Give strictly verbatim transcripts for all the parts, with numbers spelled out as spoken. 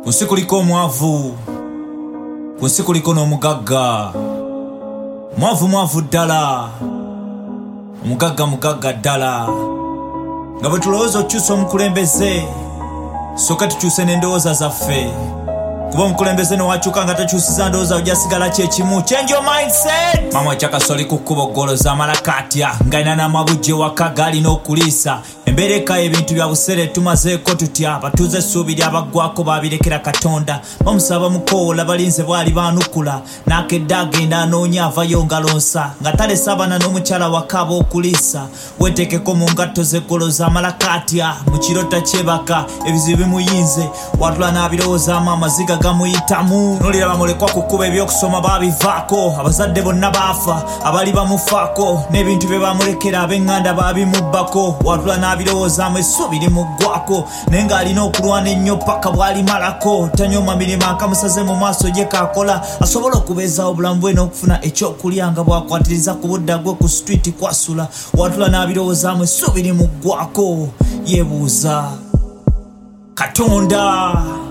Kunsi kuliko omwavu, kunsi kuliko n'omugagga. Mwavu mwavu ddala, omugagga mugagga ddala. Nga bwe tulowooza okukyusa omukulembeze, sooka tukyuse n'endowooza zaffe. Kuba omukulembeze n'owakyuka nga takyusiza ndowooza ojja sigala kyekimu. Change your mindset! Mama Chakasoli ku kkubo ggoloza amalakatya ng'alina n'amabujje waka g'alina okuliisa. Embeera eka ebintu bya busere tumazeeko tutya. Batuuze essuubi lyabaggwako baabirekera Katonda. Bamusaba mukoola balinze bwali baanukula. N'akedde agenda anoonya avayo ngalonsa. Nga talesa abaana n'omukyala wakaaba okuliisa. Weeteekeko mu ngatto z'eggoloza amalakatya. Mu kirota kyebaka ebizibu bimuyinze. Watula n'abirowoozaamu amaziga gamuyitamu. Nolira bamulekwa ku kkuba ebyokusoma baabivaako. Abazadde bonna baafa abali bamufaako. N'ebintu bye bamulekera ab'eŋŋanda baabimubbako. Watula n'abirowoozaamu essuubi limuggwako. Naye ng'alina okulwana ennyo paka bw'alimalako. Tanyooma mirimu akamusaze mu maaso gye kaakola. Asobola okubeezaawo obulamu bwe n'okufuna ekyokulya nga bw'akwatiriza ku budda gwe ku street kwasula. Watula n'abirowoozaamu essuubi limuggwako. Yeebuuza, Katonda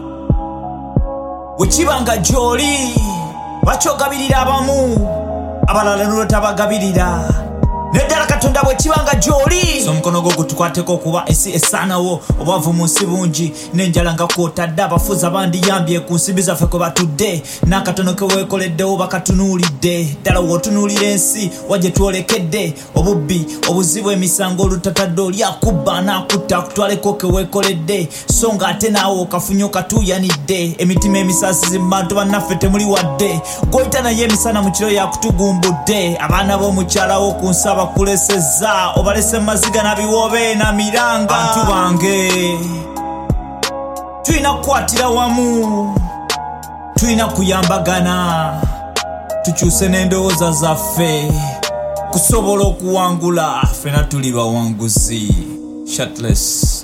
wekibanga gy'oli bakyogabirira abamu abalala n'olwo tabagabirira. Neddala Katonda bwekibanga gy'oli so omukono gwo gutukwateko okuba ensi esaanawo. Obwavu mu nsi bungi n'enjala nga kwotadde. Abafuzi abandiyambye ku nsimbi zaffe kwe batudde. N'akatono ke weekoleddewo bakatunuulidde. Ddala w'otunuulira ensi wagye twolekedde. Obubbi obuzibu emisango olutatadde oli akubba n'akutta akutwaleko ke weekoledde. So ng'ate naawe okafunye okatuuyanidde. Emitima emisaasizi mu bantu bannaffe temuli wadde. Gw'oyita naye emisana mu kiro yakutugumbudde. Abaana b'omukyalawo ku nsi abakulesezza obalese maziga na biwobe na miranga. Bantu bange tulina kukwatira wamu, tulina kuyambagana, tukyuse n'endowooza zaffe kusobola okuwangula. Ffena tuli bawanguzi. Shirtless.